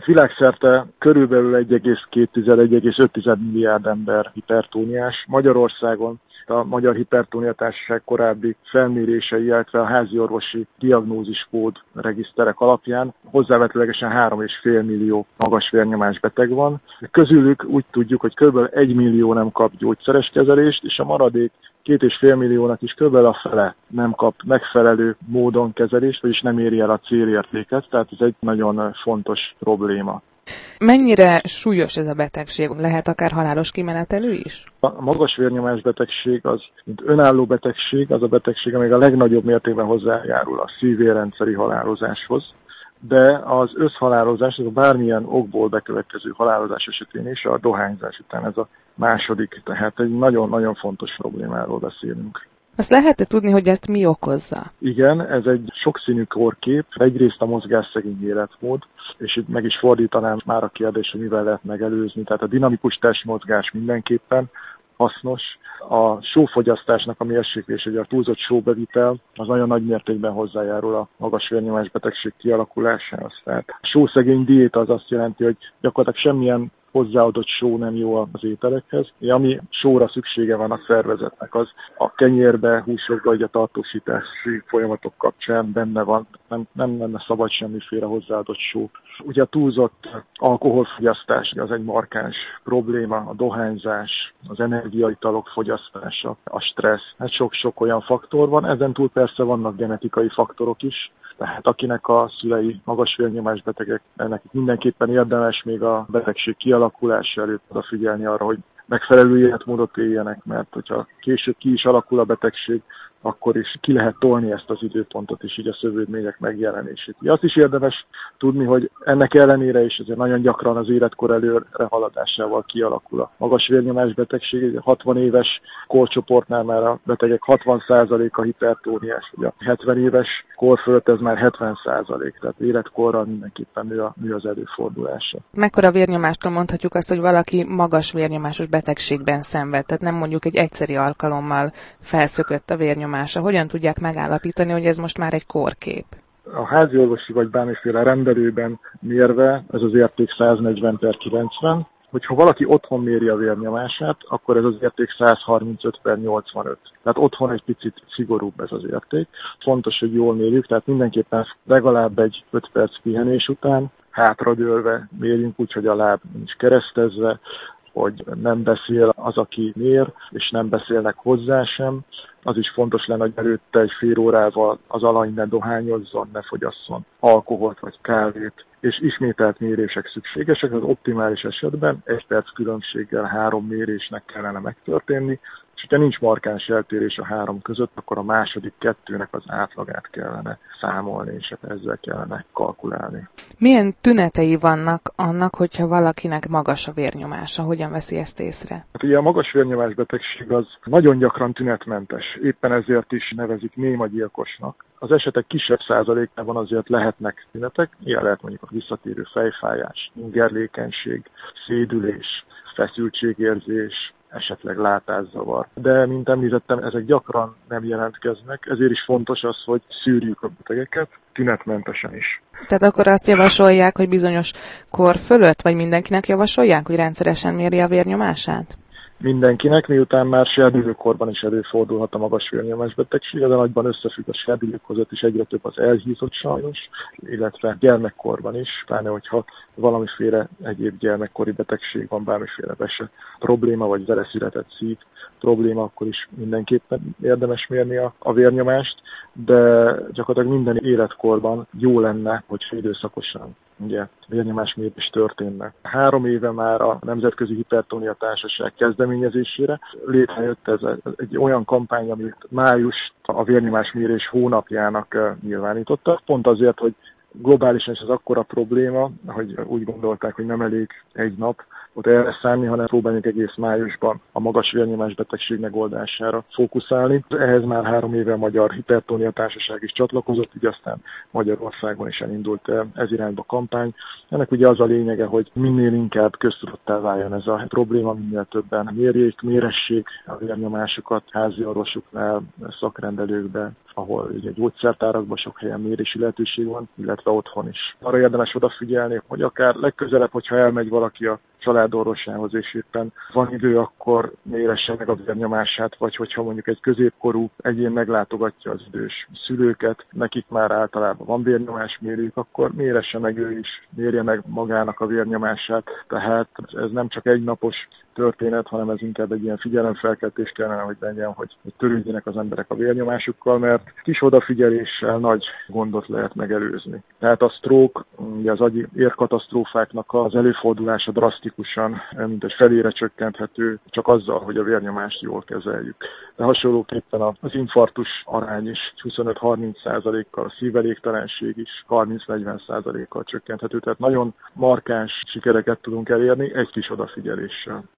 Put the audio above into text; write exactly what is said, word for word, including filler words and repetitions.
Világszerte körülbelül egy egész két - egy egész öt milliárd ember hipertóniás. Magyarországon a Magyar Hipertónia Társaság korábbi felmérései, illetve a háziorvosi diagnóziskód regiszterek alapján hozzávetőlegesen három és fél millió magas vérnyomás beteg van. Közülük úgy tudjuk, hogy kb. egy millió nem kap gyógyszeres kezelést, és a maradék két és fél milliónak is kb. A fele nem kap megfelelő módon kezelést, vagyis nem éri el a célértéket, tehát ez egy nagyon fontos probléma. Mennyire súlyos ez a betegség? Lehet akár halálos kimenetelő is? A magas vérnyomás betegség az, mint önálló betegség, az a betegség, amely a legnagyobb mértékben hozzájárul a szívérrendszeri halálozáshoz. De az összhalálozás, ez a bármilyen okból bekövetkező halálozás esetén is a dohányzás után ez a második, tehát egy nagyon-nagyon fontos problémáról beszélünk. Azt lehet tudni, hogy ezt mi okozza? Igen, ez egy sokszínű kórkép, egyrészt a mozgásszegény életmód, és itt meg is fordítanám már a kérdés, hogy mivel lehet megelőzni. Tehát a dinamikus testmozgás mindenképpen hasznos. A sófogyasztásnak a mérséklése, ugye a túlzott sóbevitel, az nagyon nagy mértékben hozzájárul a magas vérnyomás betegség kialakulásához. Tehát a sószegény diéta az azt jelenti, hogy gyakorlatilag semmilyen hozzáadott só nem jó az ételekhez. Ami sóra szüksége van a szervezetnek, az a kenyérbe, húsokba, vagy a tartósítási folyamatok kapcsán benne van. Nem, nem lenne szabad semmiféle hozzáadott só. Ugye a túlzott alkoholfogyasztás az egy markáns probléma, a dohányzás, az energiaitalok fogyasztása, a stressz. Hát sok-sok olyan faktor van, ezen túl persze vannak genetikai faktorok is, tehát akinek a szülei magas vérnyomás betegek, ennek mindenképpen érdemes még a betegség kialakulása előtt odafigyelni arra, hogy megfelelő életmódot éljenek, mert hogyha később ki is alakul a betegség, akkor is ki lehet tolni ezt az időpontot is, így a szövődmények megjelenését. Azt is érdemes tudni, hogy ennek ellenére is azért nagyon gyakran az életkor előre haladásával kialakul a magas vérnyomás betegség. hatvan éves korcsoportnál már a betegek hatvan százaléka hipertóniás, vagy a hetven éves kor fölött ez már hetven százalék, tehát életkorral mindenképpen nő, a, nő az előfordulása. Mekkora vérnyomástól mondhatjuk azt, hogy valaki magas vérnyomásos betegségben szenved, tehát nem mondjuk egy egyszeri alkalommal felszökött a vérnyomás. Hogyan tudják megállapítani, hogy ez most már egy kórkép? A háziorvosi vagy bármiféle rendelőben mérve ez az érték száznegyven per kilencven. Hogyha valaki otthon méri a vérnyomását, akkor ez az érték száz harmincöt per nyolcvanöt. Tehát otthon egy picit szigorúbb ez az érték. Fontos, hogy jól mérjük, tehát mindenképpen legalább egy öt perc pihenés után hátradőlve mérjünk úgy, hogy a láb nincs keresztezve, hogy nem beszél az, aki mér, és nem beszélnek hozzá sem. Az is fontos lenne, hogy előtte egy fél órával az alany ne dohányozzon, ne fogyasszon alkoholt vagy kávét, és ismételt mérések szükségesek. Az optimális esetben egy perc különbséggel három mérésnek kellene megtörténni, és ha nincs markáns eltérés a három között, akkor a második kettőnek az átlagát kellene számolni, és ezzel kellene kalkulálni. Milyen tünetei vannak annak, hogyha valakinek magas a vérnyomása? Hogyan veszi ezt észre? Hát ugye a magas vérnyomás betegség az nagyon gyakran tünetmentes, éppen ezért is nevezik némagyilkosnak. Az esetek kisebb százalékában azért lehetnek tünetek, ilyen lehet mondjuk a visszatérő fejfájás, ingerlékenység, szédülés, feszültségérzés, esetleg látászavar. De, mint említettem, ezek gyakran nem jelentkeznek, ezért is fontos az, hogy szűrjük a betegeket, tünetmentesen is. Tehát akkor azt javasolják, hogy bizonyos kor fölött, vagy mindenkinek javasolják, hogy rendszeresen méri a vérnyomását? Mindenkinek, miután már serdülőkorban is előfordulhat a magas vérnyomás betegség, ez a nagyban összefügg a serdülők között is egyre több az elhízott sajnos, illetve gyermekkorban is, pláne hogyha valamiféle egyéb gyermekkori betegség van, bármiféle vese probléma, vagy veleszületett szív probléma, akkor is mindenképpen érdemes mérni a, a vérnyomást, de gyakorlatilag minden életkorban jó lenne, hogy időszakosan ugye vérnyomásmérés történne. Három éve már a Nemzetközi Hipertónia Társaság kezdeményezésére létrejött ez egy olyan kampány, amit május a vérnyomásmérés hónapjának nyilvánítottak, pont azért, hogy globálisan is az akkora probléma, hogy úgy gondolták, hogy nem elég egy nap ott erre szállni, hanem próbáljuk egész májusban a magas vérnyomás betegség megoldására fókuszálni. Ehhez már három éve a Magyar Hipertónia Társaság is csatlakozott, így aztán Magyarországon is elindult ez irányba a kampány. Ennek ugye az a lényege, hogy minél inkább köztudattá váljon ez a probléma, minél többen mérjék, méressék a vérnyomásukat házi orvosuknál, szakrendelőkben, ahol ugye gyógyszertárakban sok helyen mérési lehetőség van, illetve otthon is. Arra érdemes odafigyelni, hogy akár legközelebb, hogyha elmegy valaki a családorvosához, és éppen van idő, akkor méresse meg a vérnyomását, vagy hogyha mondjuk egy középkorú egyén meglátogatja az idős szülőket, nekik már általában van vérnyomásmérőjük, akkor méresse meg ő is, mérje meg magának a vérnyomását. Tehát ez nem csak egy napos történet, hanem ez inkább egy ilyen figyelemfelkeltés kellene, hogy legyen, hogy, hogy törődjenek az emberek a vérnyomásukkal, mert kis odafigyeléssel nagy gondot lehet megelőzni. Tehát a stroke, ugye az agyi érkatasztrófáknak az előfordulása drasztikusan, mint egy felére csökkenthető, csak azzal, hogy a vérnyomást jól kezeljük. De hasonlóképpen az infarktus arány is huszonöt-harminc százalékkal, a szívelégtelenség is harminc-negyven százalékkal csökkenthető. Tehát nagyon markáns sikereket tudunk elérni egy kis odafigyeléssel.